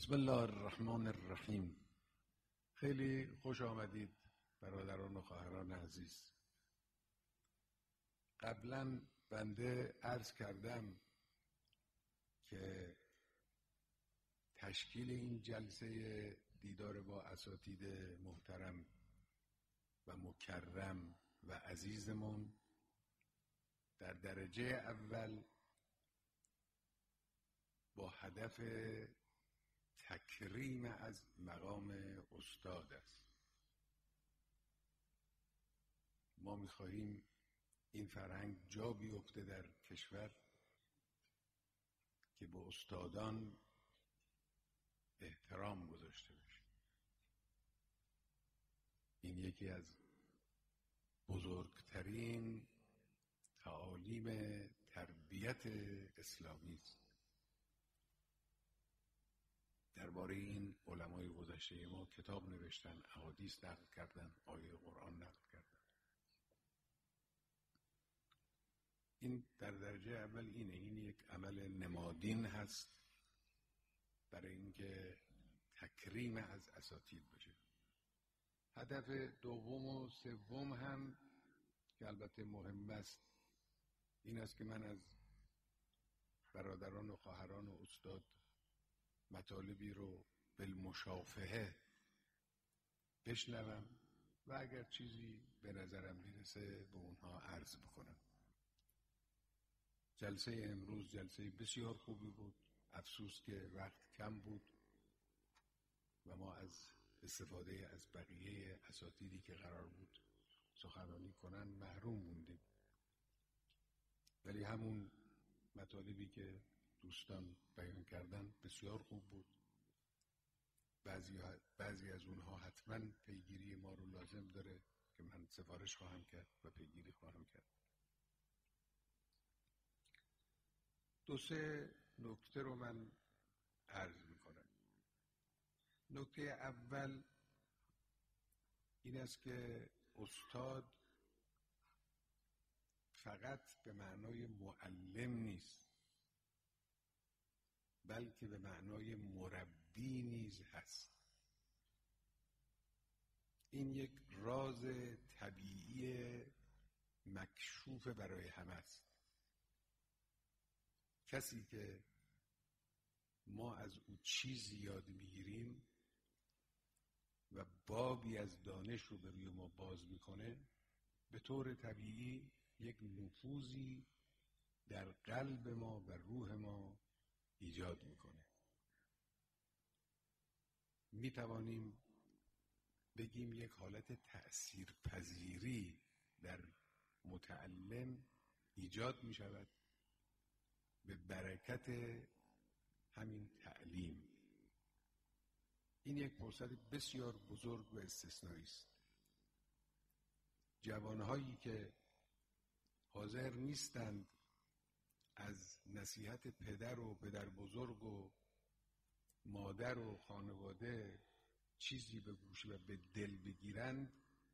بسم الله الرحمن الرحیم. خیلی خوش آمدید برادران و خواهران عزیز. قبلا بنده عرض کردم که تشکیل این جلسه دیدار با اساتید محترم و مکرم و عزیزمون در درجه اول با هدف تکریم از مقام استاد است. ما می‌خواهیم این فرهنگ جا بیفته در کشور که به استادان احترام گذاشته بشه. این یکی از بزرگترین تعالیم تربیت اسلامی است. درباره این علمای گذشته ما کتاب نوشتن، احادیث نقل کردن، آیه قرآن نقل کردن. این در درجه اول این یک عمل نمادین هست برای اینکه تکریم از اساتید بشه. هدف دوم و سوم هم که البته مهم است این است که من از برادران و خواهران و استاد مطالبی رو بالمشافهه بشنوم و اگر چیزی به نظرم میرسه به اونها عرض بکنم. جلسه امروز جلسه بسیار خوبی بود. افسوس که وقت کم بود و ما از استفاده از بقیه اساتیدی که قرار بود سخنرانی کنن محروم موندیم. ولی همون مطالبی که دوستان بیان کردن بسیار خوب بود. بعضی از اونها حتما پیگیری ما رو لازم داره که من سفارش خواهم کرد و پیگیری خواهم کرد. دو سه نکته رو من عرض میکنم. نکته اول این است که استاد فقط به معنای معلم نیست، بلکه به معنای مربی نیز هست. این یک راز طبیعی مکشوف برای همه است. کسی که ما از او چیزی یاد میگیریم و بابی از دانش رو به روی ما باز میکنه، به طور طبیعی یک نفوذی در قلب ما و روح ما ایجاد میکنه. میتوانیم بگیم یک حالت تأثیرپذیری در متعلم ایجاد میشود به برکت همین تعلیم. این یک فرصت بسیار بزرگ و استثنایی است. جوانهایی که حاضر نیستند از نصیحت پدر و پدر بزرگ و مادر و خانواده چیزی به گوش و به دل بگیرند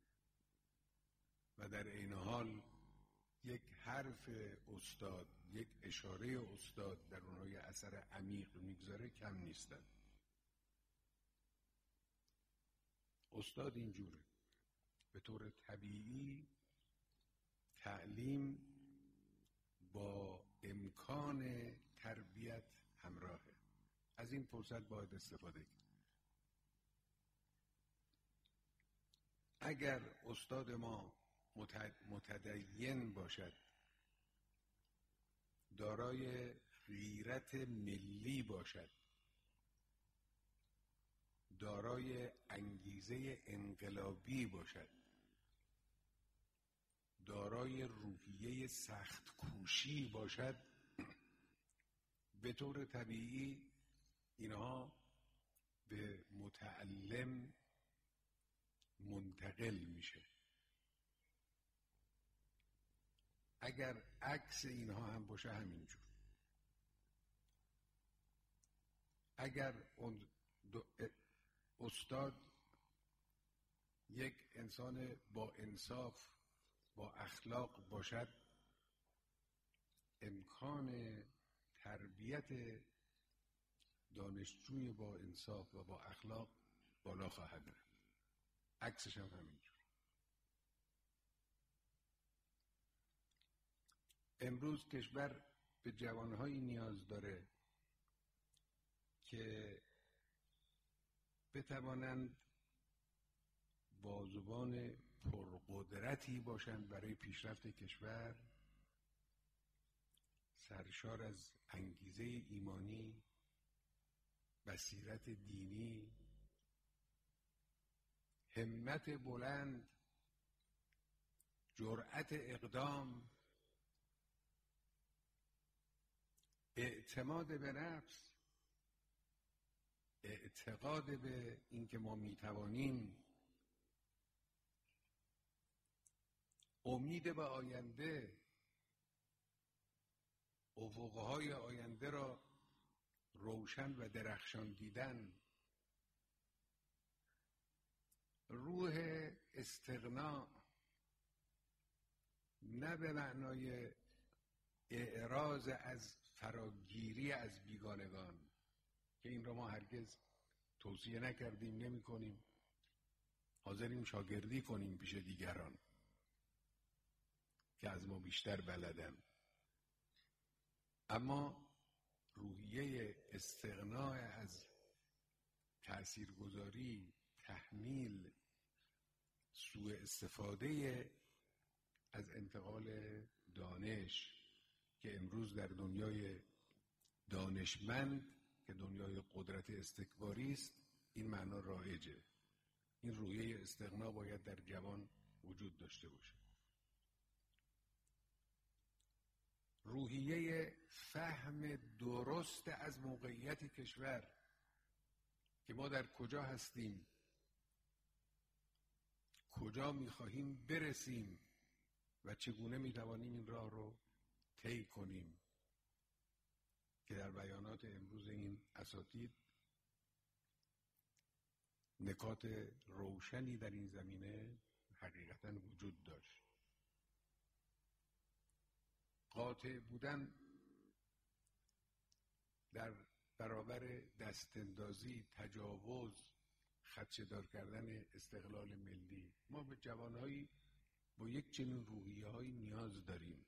و در عین حال یک حرف استاد، یک اشاره استاد در اونها یه اثر عمیق میگذاره کم نیستند. استاد اینجوره. به طور طبیعی تعلیم با امکان تربیت همراهه. از این فرصت باید استفاده کرد. اگر استاد ما متدین باشد، دارای غیرت ملی باشد، دارای انگیزه انقلابی باشد، دارای روحیه سخت کوشی باشد، به طور طبیعی اینها به متعلم منتقل میشه. اگر عکس اینها هم باشه همینجور. اگر استاد یک انسان با انصاف با اخلاق باشد، امکان تربیت دانشجوی با انصاف و با اخلاق بالا خواهد رفت. عکسش هم همینجور. امروز کشور به جوانهایی نیاز داره که بتوانند بازوان پرقدرتی باشند برای پیشرفت کشور، سرشار از انگیزه ایمانی، بصیرت دینی، همت بلند، جرأت اقدام، اعتماد به نفس، اعتقاد به اینکه ما میتوانیم، امید به آینده، افقهای آینده را روشن و درخشان دیدن، روح استغنا، نه به معنای اعراض از فراگیری از بیگانگان که این را ما هرگز توصیه نکردیم، نمی کنیم، حاضریم شاگردی کنیم پیش دیگران که از ما بیشتر بلدن، اما روحیه استغنا از تأثیرگذاری، تحمیل، سوء استفاده از انتقال دانش که امروز در دنیای دانشمند که دنیای قدرت استکباری است این معنا رایجه. این روحیه استغنا باید در جوان وجود داشته باشه. روحیه فهم درست از موقعیت کشور که ما در کجا هستیم، کجا می‌خواهیم برسیم و چگونه می‌توانیم این راه رو طی کنیم که در بیانات امروز این اساتید نکات روشنی در این زمینه حقیقتاً وجود داشت. قاطع بودن در برابر دستاندازی، تجاوز، خدشه‌دار کردن استقلال ملی، ما به جوانهایی با یک چنین روحیه‌هایی نیاز داریم.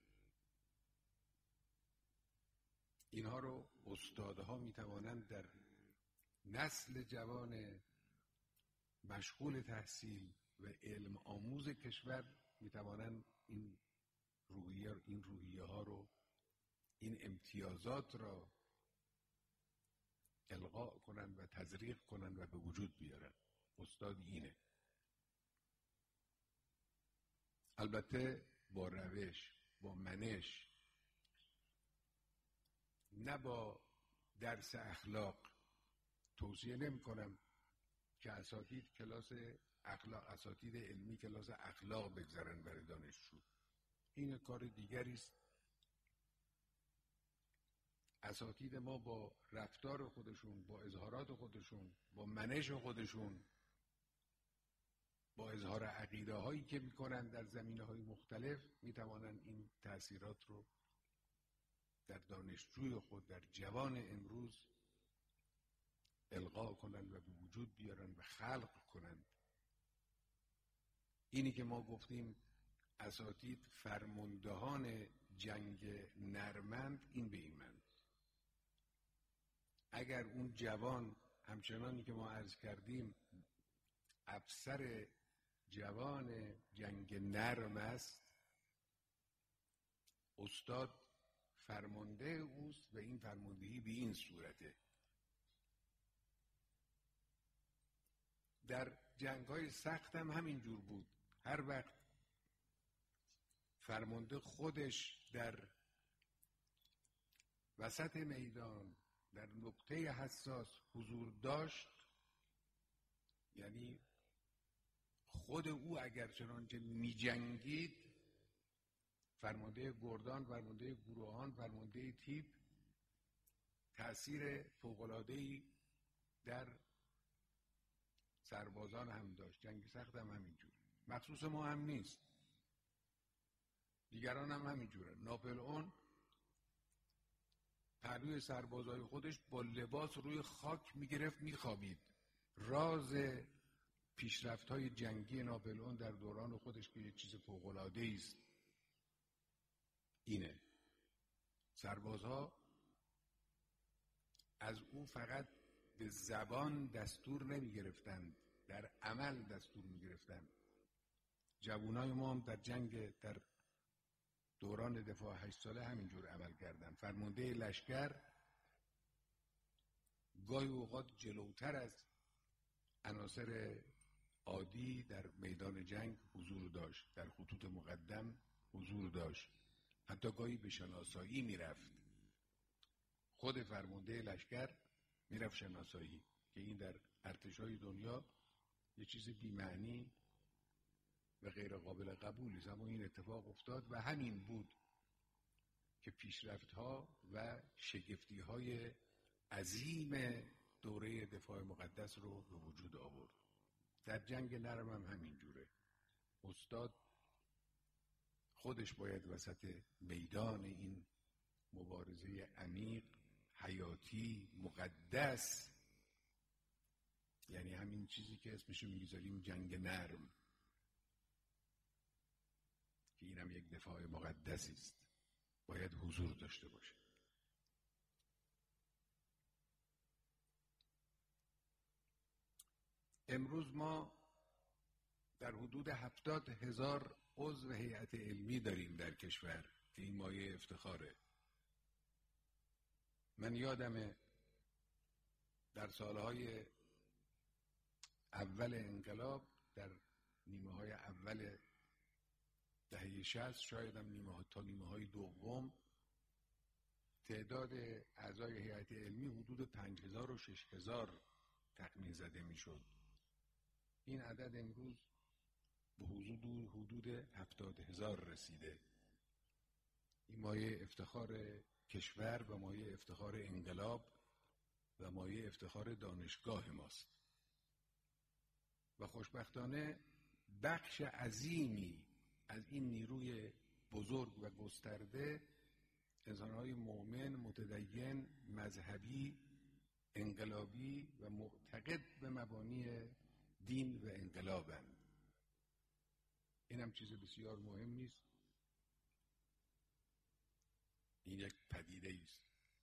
اینها رو استادها میتوانند در نسل جوان مشغول تحصیل و علم آموز کشور میتوانند این روحیه ها رو، این امتیازات را القا کنند و تزریق کنند و به وجود بیارند. استاد اینه. البته با روش، با منش، نه با درس اخلاق. توصیه نمی کنم که اساتید کلاس اخلاق، اساتید علمی کلاس اخلاق بگذارن برای دانشجو. این کار دیگری است. اساتید ما با رفتار خودشون، با اظهارات خودشون، با منش خودشون، با اظهار عقیده هایی که میکنن در زمینه های مختلف میتوانن این تأثیرات رو در دانشجوی خود، در جوان امروز القا کنند و به وجود بیارن و خلق کنند. اینی که ما گفتیم اساتید فرماندهان جنگ نرمند، این به این معنی. اگر اون جوان همچنانی که ما عرض کردیم افسر جوان جنگ نرم است، استاد فرمانده اوست و این فرماندهی به این صورته. در جنگ‌های سخت هم همین جور بود. هر وقت فرمانده خودش در وسط میدان، در نقطه حساس حضور داشت، یعنی خود او اگر چنانچه می جنگید، فرمانده گردان، فرمانده گروهان، فرمانده تیپ، تأثیر فوق‌العاده‌ای در سربازان هم داشت. جنگ سخت هم همینجور. مخصوص ما هم نیست، دیگران هم همینجوره. ناپلئون پهلوی سربازای خودش با لباس روی خاک میگرفت میخوابید. راز پیشرفت‌های جنگی ناپلئون در دوران خودش که یک چیز فوق‌العاده‌ای است اینه. سربازها از او فقط به زبان دستور نمی‌گرفتند، در عمل دستور می‌گرفتند. جوانای ما هم در جنگ در دوران دفاع 8 ساله همینجور عمل کردن. فرمانده لشکر گاهی اوقات جلوتر از عناصر عادی در میدان جنگ حضور داشت، در خطوط مقدم حضور داشت، حتی گاهی به شناسایی میرفت. خود فرمانده لشکر میرفت شناسایی که این در ارتش‌های دنیا یه چیز بی‌معنی و غیر قابل قبولی است، اما این اتفاق افتاد و همین بود که پیشرفت‌ها و شگفتی‌های عظیم دوره دفاع مقدس رو به وجود آورد. در جنگ نرم هم همینجوره. استاد خودش باید وسط میدان این مبارزه عمیق، حیاتی، مقدس، یعنی همین چیزی که اسمشو میگذاریم جنگ نرم، که اینم یک دفاع مقدسی است، باید حضور داشته باشه. امروز ما در حدود 70,000 عضو هیئت علمی داریم در کشور که این مایه افتخاره. من یادمه در سالهای اول انقلاب، در نیمه های اول دهه 60، شاید هم تا نیمه های دوم، تعداد اعضای هیئت علمی حدود 5,000 و 6,000 تخمین زده میشد. این عدد امروز به حدود 70,000 رسیده. این مایه افتخار کشور و مایه افتخار انقلاب و مایه افتخار دانشگاه ماست. و خوشبختانه بخش عظیمی از این نیروی بزرگ و گسترده انسان‌های مؤمن، متدین، مذهبی، انقلابی و معتقد به مبانی دین و انقلابند. این هم چیز بسیار مهمی است. این یک پدیده است.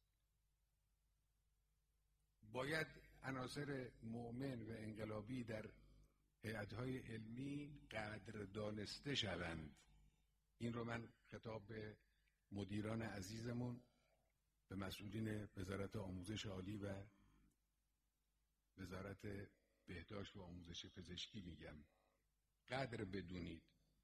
باید عناصر مؤمن و انقلابی در هیئت‌های علمی قدر دانسته شوند. این رو من خطاب به مدیران عزیزمون، به مسئولین وزارت آموزش عالی و وزارت بهداشت و آموزش پزشکی میگم. قدر بدونید.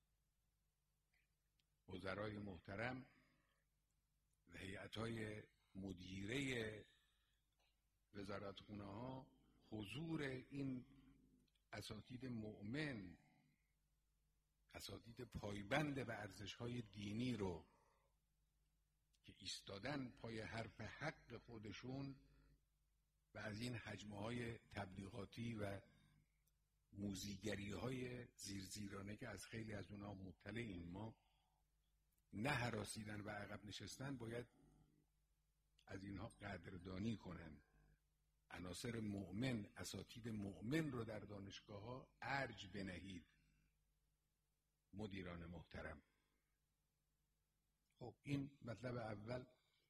وزرای محترم و هیئت‌های مدیره وزارتخونه‌ها حضور این اساتید مؤمن، اساتید پایبند به ارزش‌های دینی رو که ایستادن پای حرف حق خودشون و از این حجمه‌های تبلیغاتی و موذیگری‌های زیرزیرانه که از خیلی از اونها مطلعیم، ما نه هراسیدن و عقب نشستن، باید از اینها قدردانی کنن. عناصر مؤمن، اساتید مؤمن رو در دانشگاه‌ها ارج بنهید. مدیران محترم، خب این مطلب اول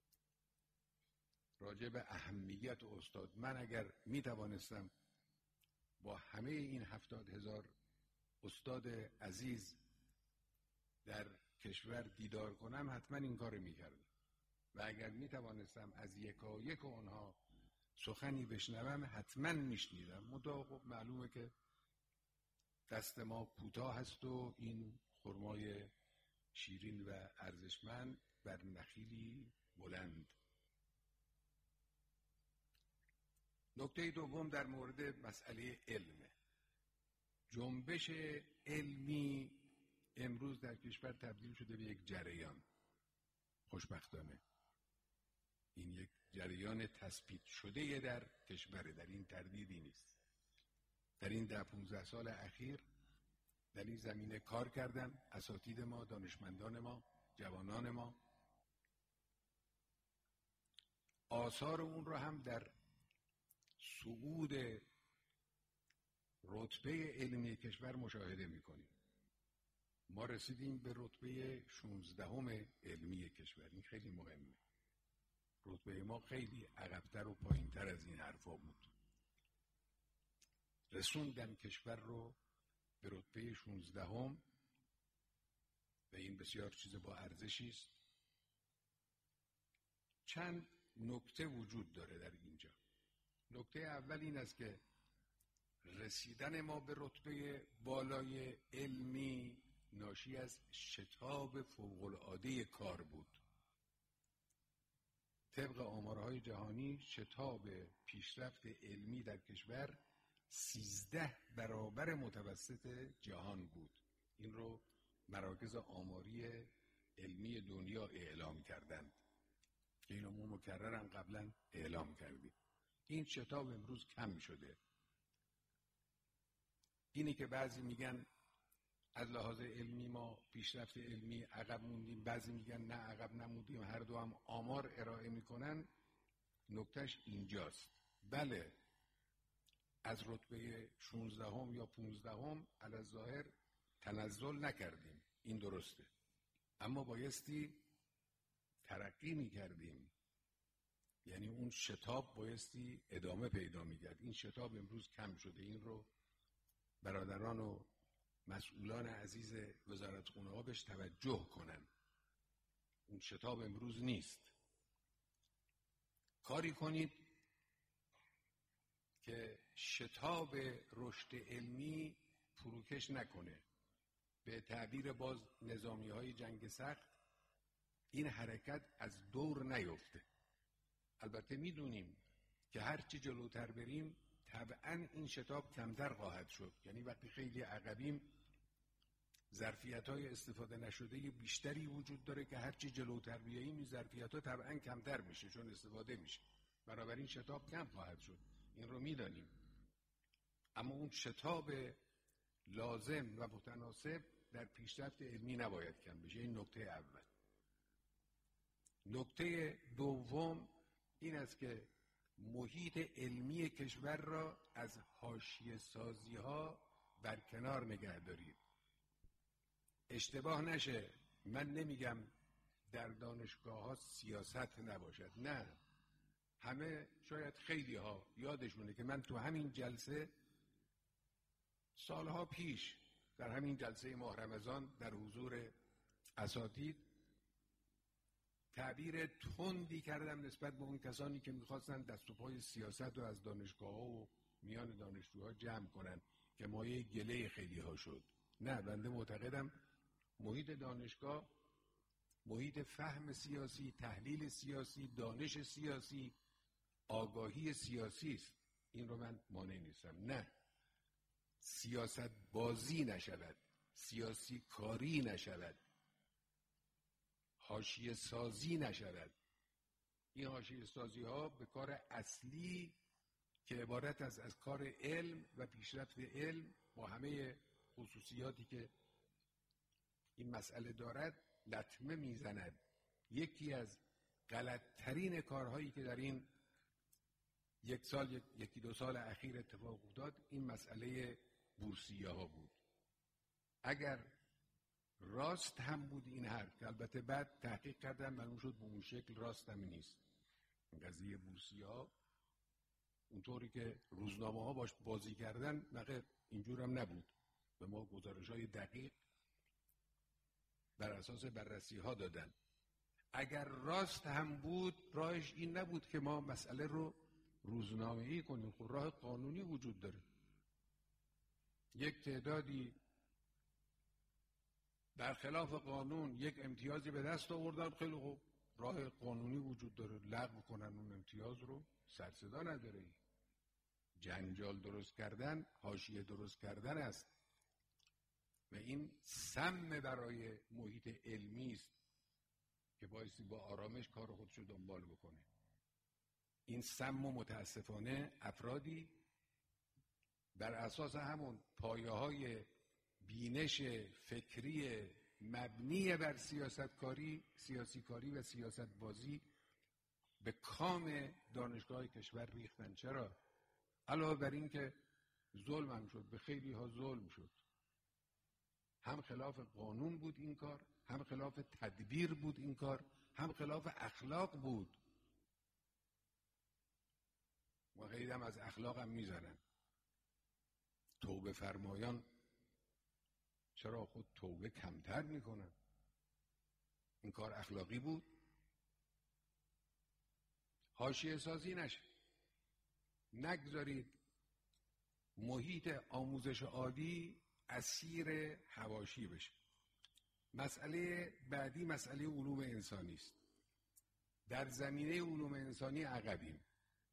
راجع به اهمیت استاد. من اگر می توانستم با همه این 70,000 استاد عزیز در کشور دیدار کنم، حتما این کار می کردم. و اگر می توانستم از یکایک اونها سخنی بشنوم، حتما می شنیدم. منتها خب معلومه که دست ما کوتاه هست و این خرمای شیرین و ارزشمند بر نخیلی بلند. نکته دوم در مورد مسئله علمه. جنبش علمی امروز در کشور تبدیل شده به یک جریان. خوشبختانه این یک جریان تثبیت شده در کشور، در این تردیدی نیست. در این 10-15 سال اخیر در این زمینه کار کردن اساتید ما، دانشمندان ما، جوانان ما. آثار اون رو هم در صعود رتبه علمی کشور مشاهده میکنیم. ما رسیدیم به رتبه 16 علمی کشور. این خیلی مهمه. رتبه ما خیلی عقب‌تر و پایین‌تر از این حرفا بود. رسوندن کشور رو به رتبه 16 و این بسیار چیز با ارزشی است. چند نکته وجود داره در اینجا. نکته اول این است که رسیدن ما به رتبه بالای علمی ناشی از شتاب فوق‌العاده کار بود. طبق آمارهای جهانی شتاب پیشرفت علمی در کشور 13 برابر متوسط جهان بود. این رو مراکز آماری علمی دنیا اعلام کردند که اینو ما مکررن قبلا اعلام کردیم. این شتاب امروز کم شده. اینی که بعضی میگن از لحاظ علمی ما پیشرفت علمی عقب موندیم، بعضی میگن نه عقب نموندیم، هر دو هم آمار ارائه میکنن. نکتهش اینجاست. بله، از رتبه 16 یا 15 علی الظاهر تنزل نکردیم، این درسته، اما بایستی ترقی میکردیم. یعنی اون شتاب بایستی ادامه پیدا میکرد. این شتاب امروز کم شده. این رو برادران و مسئولان عزیز وزارتخونه ها بهش توجه کنن. اون شتاب امروز نیست. کاری کنید که شتاب رشد علمی فروکش نکنه. به تعبیر باز نظامی های جنگ سخت، این حرکت از دور نیفته. البته میدونیم که هرچی جلوتر بریم طبعا این شتاب کمتر خواهد شد. یعنی وقتی خیلی عقبیم ظرفیت‌های استفاده نشده بیشتری وجود داره که هرچی جلوتر بیاییم این ظرفیت‌ها طبعا کمتر میشه چون استفاده میشه. بنابراین شتاب کم خواهد شد. این رو میدانیم. اما اون شتاب لازم و متناسب در پیشرفت علمی نباید کم بشه. این نکته اول. نکته دوم این است که محیط علمی کشور را از حاشیه سازی ها برکنار نگه دارید. اشتباه نشه، من نمیگم در دانشگاه ها سیاست نباشد، نه. همه شاید خیلی ها یادشونه که من تو همین جلسه سالها پیش در همین جلسه ماه رمضان در حضور اساتید تعبیر تندی کردم نسبت به اون کسانی که میخواستن دست و پای سیاست رو از دانشگاه ها و میان دانشجوها جمع کنن که مایه گله خیلی ها شد. نه، بنده معتقدم محیط دانشگاه محیط فهم سیاسی، تحلیل سیاسی، دانش سیاسی، آگاهی سیاسی است. این رو من مانع نیستم. نه، سیاست بازی نشود، سیاسی کاری نشود، حاشیه سازی نشود. این حاشیه سازی ها به کار اصلی که عبارت از کار علم و پیشرفت علم با همه خصوصیاتی که این مسئله دارد لطمه میزند. یکی از غلطترین کارهایی که در این یکی دو سال اخیر اتفاق افتاد این مسئله بورسیه ها بود. اگر راست هم بود این حرف، که البته بعد تحقیق کردم معلوم شد به اون شکل راست هم نیست. قضیه بورسیه ها اونطوری که روزنامه ها باش بازی کردن نقد اینجور هم نبود. به ما گزارش های دقیق بر اساس بررسی ها دادن. اگر راست هم بود راهش این نبود که ما مسئله رو روزنامه‌ای کنیم. خب راه قانونی وجود داره. یک تعدادی برخلاف قانون یک امتیازی به دست آوردن، خیلی خوب، راه قانونی وجود داره، لغو کنن اون امتیاز رو، سر صدا نداره. جنجال درست کردن حاشیه درست کردن است و این سم برای محیط علمی است که بایستی با آرامش کار خودش رو دنبال بکنه. این سم و متاسفانه افرادی بر اساس همون پایه‌های بینش فکری مبنی بر سیاسی کاری و سیاست بازی به کام دانشگاه کشور ریختن. چرا؟ علاوه بر این که ظلم هم شد، به خیلی ها ظلم شد، هم خلاف قانون بود این کار، هم خلاف تدبیر بود این کار، هم خلاف اخلاق بود. و خیلی هم از اخلاق هم میزنن. توبه فرمایان چرا خود توبه کمتر میکنن؟ این کار اخلاقی بود. حاشیه سازی نشه. نگذارید محیط آموزش عالی اسیر حواشی بشه. مسئله بعدی مسئله علوم انسانی است. در زمینه علوم انسانی عقبیم.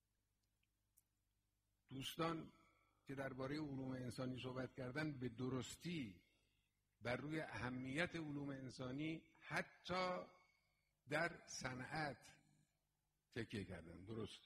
دوستان که درباره علوم انسانی صحبت کردن به درستی بر روی اهمیت علوم انسانی حتی در صنعت تکیه کردن. درست.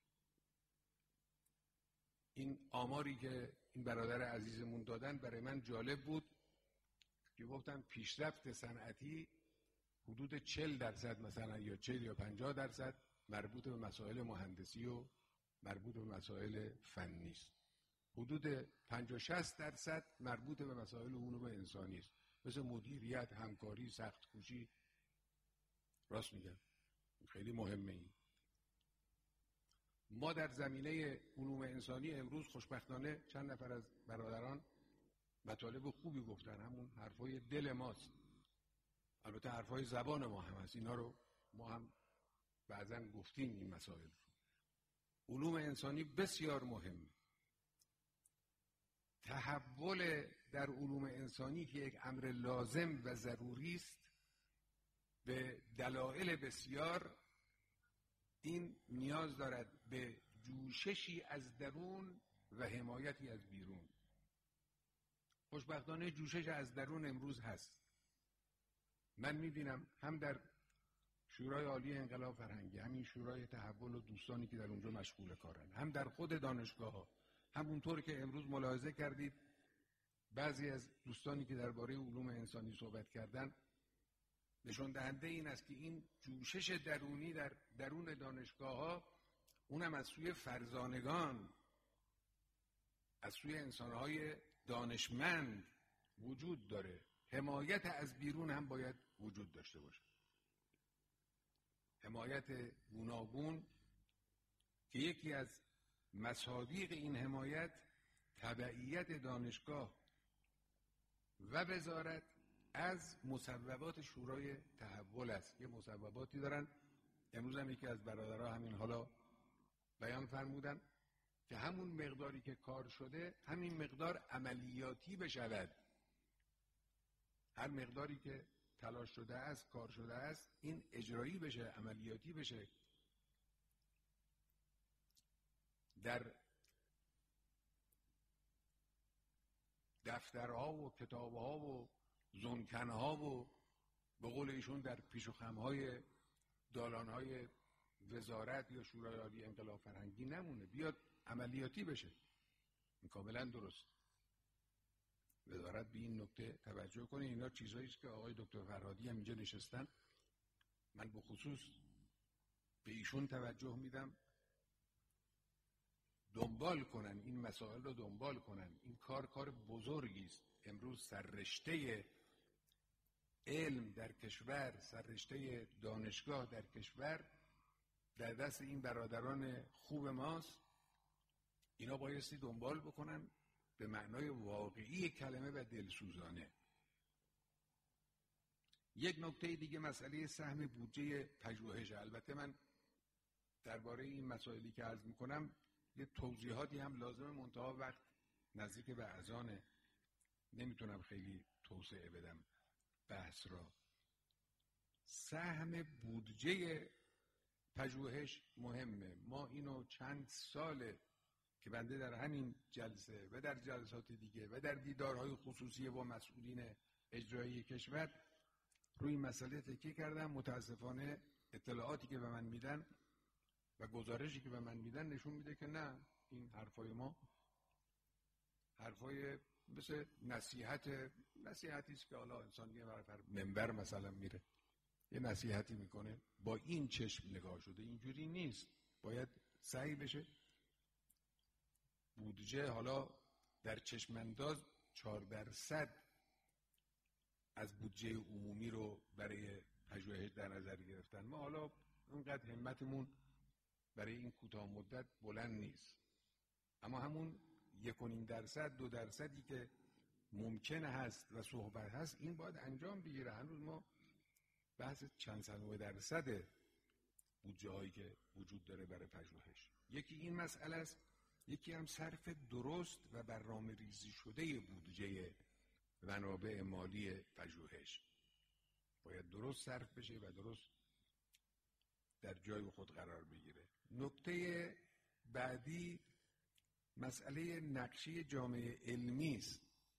این آماری که این برادر عزیزمون دادن برای من جالب بود که گفتن پیشرفت صنعتی حدود 40% مثلا یا 40 یا 50% مربوط به مسائل مهندسی و مربوط به مسائل فنی است. حدود 50-60% مربوط به مسائل علوم انسانی است، مثل مدیریت، همکاری، سخت‌کوشی. راست میگم، خیلی مهمه. این ما در زمینه علوم انسانی امروز خوشبختانه چند نفر از برادران مطالب خوبی گفتن، همون حرفای دل ماست. البته حرفای زبان ما هم هست، اینا رو ما هم بعضا گفتیم. این مسائل علوم انسانی بسیار مهمه. تحول در علوم انسانی که یک امر لازم و ضروری است، به دلایل بسیار این نیاز دارد به جوششی از درون و حمایتی از بیرون. خوشبختانه جوشش از درون امروز هست. من میبینم هم در شورای عالی انقلاب فرهنگی، همین شورای تحول و دوستانی که در اونجا مشغول کارن، هم در خود دانشگاه ها، همونطور که امروز ملاحظه کردید بعضی از دوستانی که درباره علوم انسانی صحبت کردن، نشون دهنده این است که این جوشش درونی در درون دانشگاه ها، اونم از سوی فرزانگان، از سوی انسانهای دانشمند وجود داره. حمایت از بیرون هم باید وجود داشته باشه. حمایت گوناگون که یکی از مصادیق این حمایت تبعیت دانشگاه و وزارت از مصوبات شورای تحول است. یه مصوباتی دارن، امروز هم یکی از برادرها همین حالا بیان فرمودن که همون مقداری که کار شده همین مقدار عملیاتی بشود. هر مقداری که تلاش شده است، کار شده است، این اجرایی بشه، عملیاتی بشه. در دفترها و کتابها و زنکنها و به قول ایشون در پیش و خمهای دالانهای وزارت یا شورای عالی انقلاب فرهنگی نمونه، بیاد عملیاتی بشه. این کاملا درست. وزارت به این نکته توجه کنه. اینا چیزایی است که آقای دکتر فرهادی هم اینجا نشستن، من به خصوص به ایشون توجه میدم، دنبال کنن این مسائل رو، دنبال کنن. این کار بزرگی است. امروز سررشته علم در کشور، سررشته دانشگاه در کشور در دست این برادران خوب ماست. اینا بایستی دنبال بکنن به معنای واقعی کلمه و دلسوزانه. یک نکته دیگه مسئله سهم بودجه پژوهش. البته من درباره این مسائلی که عرض میکنم یه توضیحاتی هم لازمه، منتها وقت نزدیک به اذانه، نمیتونم خیلی توسعه بدم بحث را. سهم بودجه پژوهش مهمه. ما اینو چند ساله که بنده در همین جلسه و در جلسات دیگه و در دیدارهای خصوصی با مسئولین اجرایی کشور روی مسئله تکیه کردم. متاسفانه اطلاعاتی که به من میدن و گزارشی که به من میدن نشون میده که نه، این حرفای ما حرفای مثل نصیحتی است که حالا انسان یه بار منبر مثلا میره یه نصیحتی میکنه با این چشم نگاه شده، اینجوری نیست، باید سعی بشه بودجه حالا در چشم انداز 4% از بودجه عمومی رو برای پژوهش در نظر گرفتن. ما حالا اونقدر همتمون برای این کوتاه مدت بلند نیست، اما همون 1.5% 2% که ممکن هست و صحبت هست این باید انجام بگیره. هنوز ما بحث چند صدم درصد بودجه هایی که وجود داره برای پژوهش. یکی این مسئله است، یکی هم صرف درست و برنامه ریزی شده بودجه منابع مالی پژوهش باید درست صرف بشه و درست در جای خود قرار بگیره. نکته بعدی مسئله نقشه جامعه علمی است.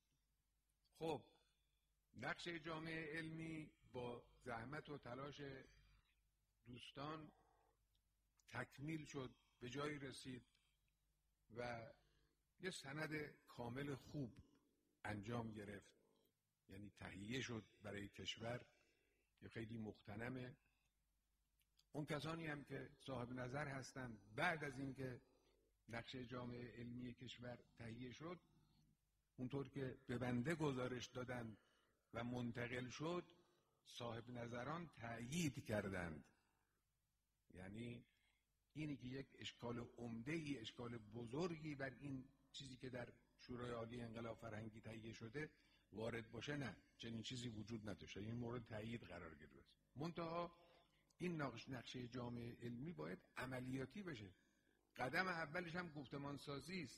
خب نقشه جامعه علمی با زحمت و تلاش دوستان تکمیل شد، به جایی رسید و یه سند کامل خوب انجام گرفت، یعنی تهیه شد برای کشور که خیلی مغتنمه. اون کسانی هم که صاحب نظر هستند بعد از اینکه نقشه جامعه علمی کشور تهیه شد، اونطور که به بنده گزارش دادند و منتقل شد، صاحب نظران تأیید کردند. یعنی اینی که یک اشکال عمده‌ای، اشکال بزرگی بر این چیزی که در شورای عالی انقلاب فرهنگی تهیه شده وارد باشه، نه، چنین چیزی وجود نداشته، این مورد تأیید قرار گرفت. منتها این نقشه جامعه علمی باید عملیاتی بشه. قدم اولش هم گفتمان سازی است.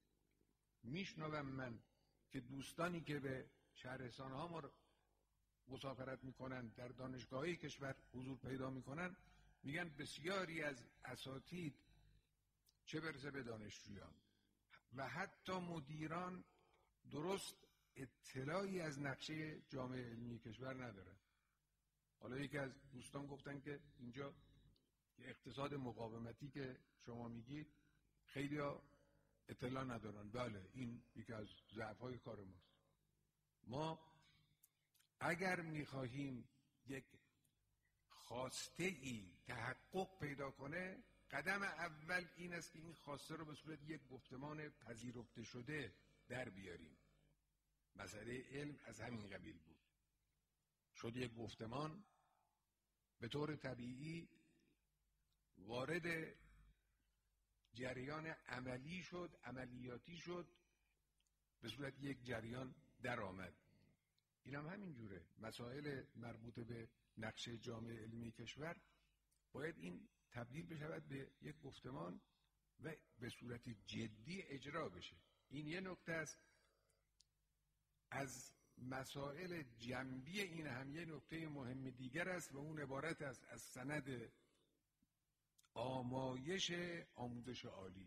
میشنوم من که دوستانی که به شهرستان ها ما مسافرت میکنن، در دانشگاهی کشور حضور پیدا میکنن، میگن بسیاری از اساتید، چه برسه به دانشجویان و حتی مدیران، درست اطلاعی از نقشه جامعه علمی کشور ندارن. حالا یکی از دوستان گفتن که اینجا اقتصاد مقاومتی که شما میگید خیلی ها اطلاع ندارن. بله، این یکی از ضعف‌های کار ماست. ما اگر میخواهیم یک خواسته ای تحقق پیدا کنه، قدم اول این است که این خواسته رو به صورت یک گفتمان پذیرفته شده در بیاریم. مسئله علم از همین قبیل بود. شد یک گفتمان، به طور طبیعی وارد جریان عملی شد، عملیاتی شد، به صورت یک جریان در آمد. این هم همین جوره. مسائل مربوط به نقشه جامعه علمی کشور باید این تبدیل بشود به یک گفتمان و به صورت جدی اجرا بشه. این یه نکته است. از مسائل جنبی این هم یه نکته مهم دیگر است و اون عبارت است از سند آمایش آموزش عالی.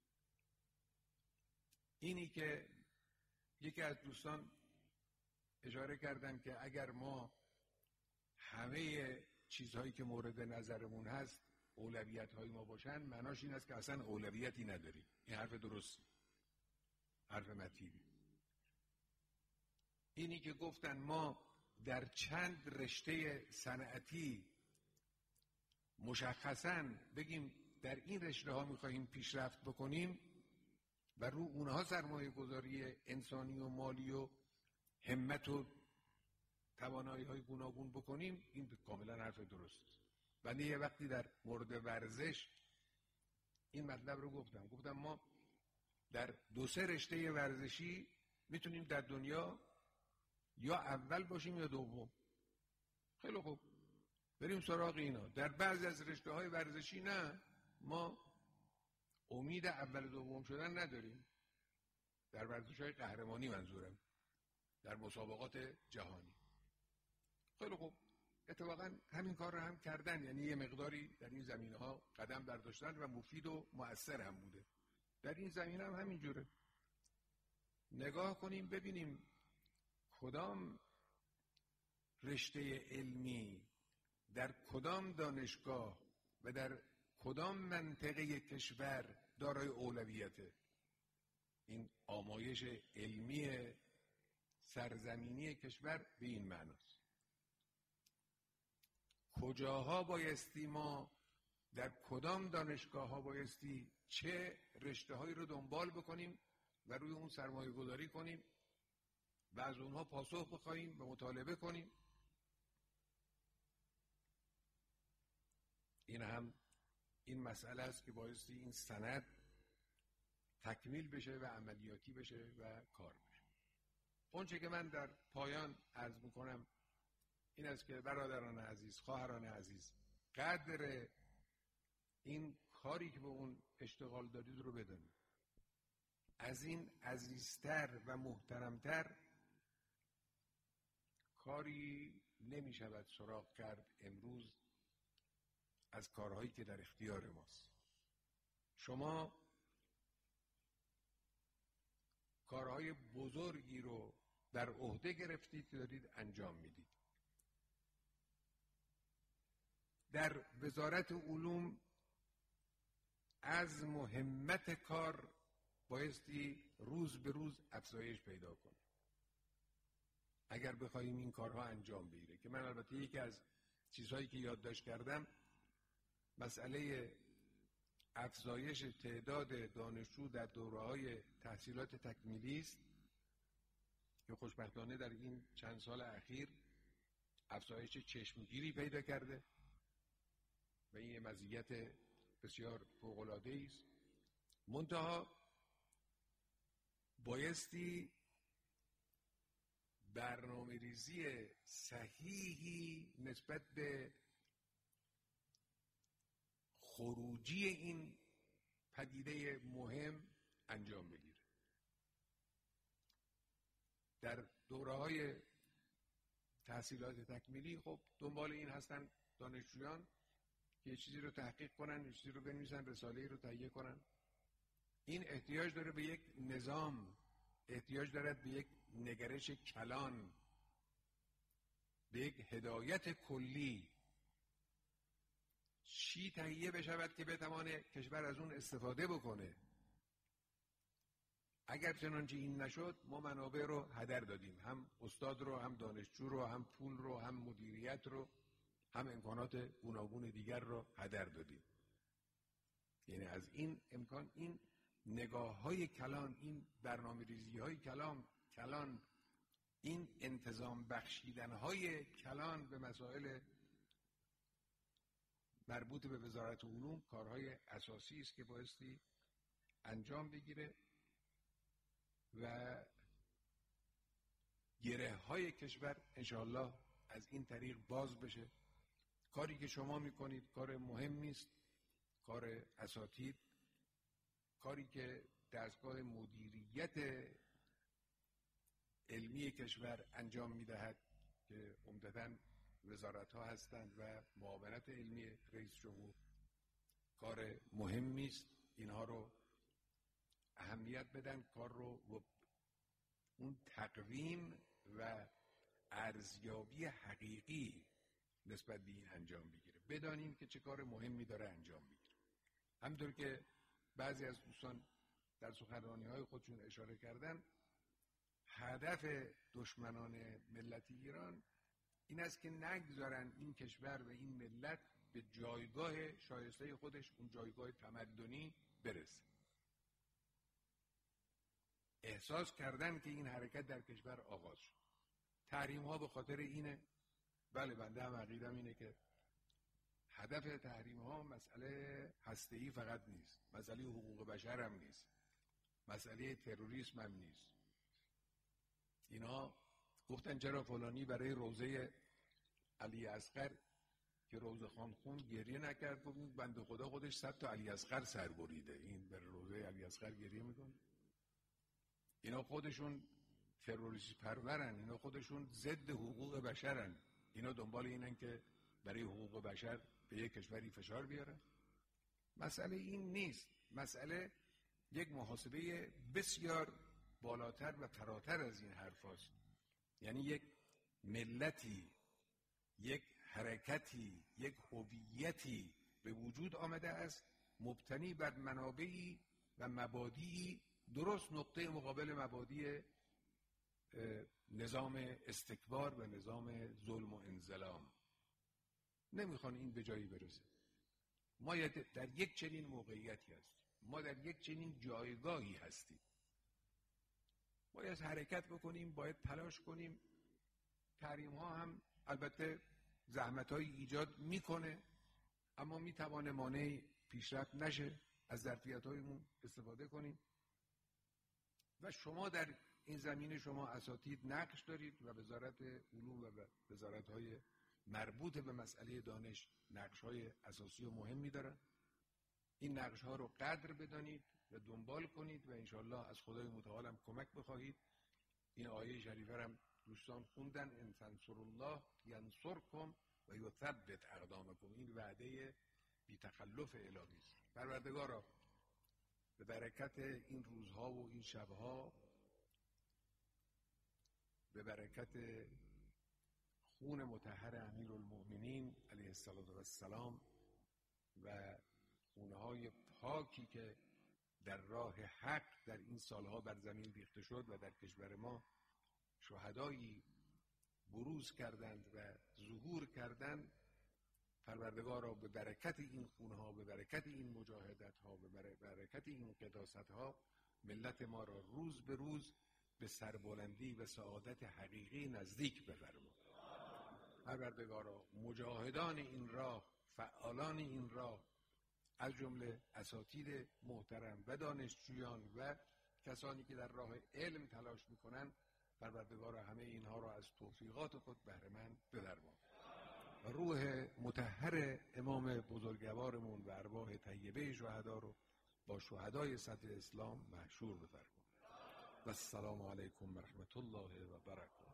اینی که یکی از دوستان اشاره کردن که اگر ما همه چیزهایی که مورد نظرمون هست اولویت‌های ما باشن، معناش این است که اصلا اولویتی نداریم. این حرف درستی، حرف متینی. اینی که گفتن ما در چند رشته صنعتی مشخصاً بگیم در این رشته ها میخواهیم پیشرفت بکنیم و رو اونها سرمایه گذاری انسانی و مالی و همت و توانایی های گوناگون بکنیم، این کاملا حرف درست است. ولی یه وقتی در مورد ورزش این مطلب رو گفتم ما در 2-3 رشته ورزشی میتونیم در دنیا یا اول باشیم یا دوم. خیلی خوب، بریم سراغ اینا. در بعضی از رشته های ورزشی نه، ما امید اول دوم شدن نداریم. در ورزش های قهرمانی منظورم، در مسابقات جهانی. خیلی خوب، اتفاقا همین کار رو هم کردن، یعنی یه مقداری در این زمینه ها قدم برداشتن و مفید و مؤثر هم بوده. در این زمینه هم همین جوره. نگاه کنیم ببینیم کدام رشته علمی در کدام دانشگاه و در کدام منطقه کشور دارای اولویته. این آمایش علمی سرزمینی کشور به این معناست. کجاها بایستی ما در کدام دانشگاه ها بایستی چه رشته هایی رو دنبال بکنیم و روی اون سرمایه گذاری کنیم و از اونها پاسخ بخواهیم و مطالبه کنیم. این مسئله است که بایستی این سند تکمیل بشه و عملیاتی بشه و کار بشه. اونچه که من در پایان عرض میکنم این است که برادران عزیز، خواهران عزیز، قدر این کاری که به اون اشتغال دارید رو بدانید. از این عزیزتر و محترمتر کاری نمی شود سراغ کرد امروز از کارهایی که در اختیار ماست. شما کارهای بزرگی رو در عهده گرفتید که دارید انجام میدید. در وزارت علوم عزم و همت کار بایستی روز به روز افزایش پیدا کنه اگر بخوایم این کارها انجام بگیره. که من البته یکی از چیزهایی که یادداشت کردم مسئله افزایش تعداد دانشجو در دوره‌های تحصیلات تکمیلی است که خوشبختانه در این چند سال اخیر افزایش چشمگیری پیدا کرده و این مزیت بسیار فوق‌العاده است. منتها بایستی برنامه‌ریزی صحیحی نسبت به خروجی این پدیده مهم انجام بگیره. در دوره‌های تحصیلات تکمیلی خب دنبال این هستن دانشجویان که یه چیزی رو تحقیق کنن، یه چیزی رو بنویسن، رساله‌ای رو تهیه کنن. این احتیاج داره به یک نظام، احتیاج دارد به یک نگرش کلان، به یک هدایت کلی. چی تهیه بشود که بتوانه کشور از اون استفاده بکنه. اگر چنانچه این نشد ما منابع رو هدر دادیم، هم استاد رو، هم دانشجو رو، هم پول رو، هم مدیریت رو، هم امکانات گوناگون دیگر رو هدر دادیم. یعنی از این امکان، این نگاه‌های کلان، این برنامه‌ریزی‌های کلان، این انتظام بخشیدن‌های کلان به مسائل مربوط به وزارت علوم کارهای اساسی است که بایستی انجام بگیره و گره‌های کشور انشاءالله از این طریق باز بشه. کاری که شما میکنید کار مهمی است، کار اساتید، کاری که دستگاه مدیریت علمی کشور انجام میدهد که عمدتاً وزارت‌ها هستند و معاونت علمی رئیس جمهور، کار مهمی است. اینها رو اهمیت بدن، کار رو و اون تقویم و ارزیابی حقیقی نسبت به این انجام بگیره. بدانیم که چه کار مهمی داره انجام میگیره. همونطور که بعضی از دوستان در سخنرانی‌های خودشون اشاره کردن، هدف دشمنان ملت ایران این است که نگذارن این کشور و این ملت به جایگاه شایسته خودش، اون جایگاه تمدنی برسه. احساس کردن که این حرکت در کشور آغاز شد. تحریم ها به خاطر اینه. بله، بنده هم عقیدم اینه که هدف تحریم ها مسئله هسته‌ای فقط نیست، مسئله حقوق بشر هم نیست، مسئله تروریسم هم نیست. اینا گفتن چرا فلانی برای روزه علی اصغر که روزه خان خوند گریه نکرد؟ گفت بنده خدا خودش 100 تا علی اصغر سر بریده، این برای روزه علی اصغر گریه میکنه؟ اینا خودشون تروریستی پرورن، اینا خودشون ضد حقوق بشرن، اینا دنبال اینن که برای حقوق بشر به یک کشوری فشار بیارن. مسئله این نیست. مسئله یک محاسبه بسیار بالاتر و فراتر از این حرف هست. یعنی یک ملتی، یک حرکتی، یک هویتی به وجود آمده است مبتنی بر منابعی و مبادی درست نقطه مقابل مبادی نظام استکبار و نظام ظلم و انظلام. نمیخوان این به جایی برسه. ما در یک چنین موقعیتی هستیم، ما در یک چنین جایگاهی هستیم، باید حرکت بکنیم، باید تلاش کنیم. تحریم ها هم البته زحمت های ایجاد میکنه، اما میتوانه مانع پیشرفت نشه. از ظرفیت هایمون استفاده کنیم و شما در این زمینه، شما اساتید نقش دارید و وزارت علوم و وزارت های مربوط به مسئله دانش نقش های اساسی و مهمی دارن. این نقش ها رو قدر بدانید و دنبال کنید و انشالله از خدای متعال هم کمک بخواهید. این آیه شریفه هم دوستان خوندن، ان تنصروا الله ینصرکم و یثبت اقدامکم. این وعده بی تخلف الهی است. پروردگارا به برکت این روزها و این شبها، به برکت خون مطهر امیرالمؤمنین علیه السلام و خونهای پاکی که در راه حق در این سالها بر زمین ریخته شد و در کشور ما شهدایی بروز کردند و ظهور کردند، پروردگارا به برکت این خونها، به برکت این مجاهدت ها، به برکت این قداست ها، ملت ما را روز به روز به سربلندی و سعادت حقیقی نزدیک بفرما. پروردگارا مجاهدان این راه، فعالان این راه، از جمله اساتید محترم و دانشجویان و کسانی که در راه علم تلاش میکنند، پروردگارا همه اینها را از توفیقات خود بهره‌مند بفرما. روح مطهر امام بزرگوارمون و ارواح طیبه شهدا رو با شهدای صدر اسلام محشور بفرما. و السلام علیکم و رحمت الله و برکاته.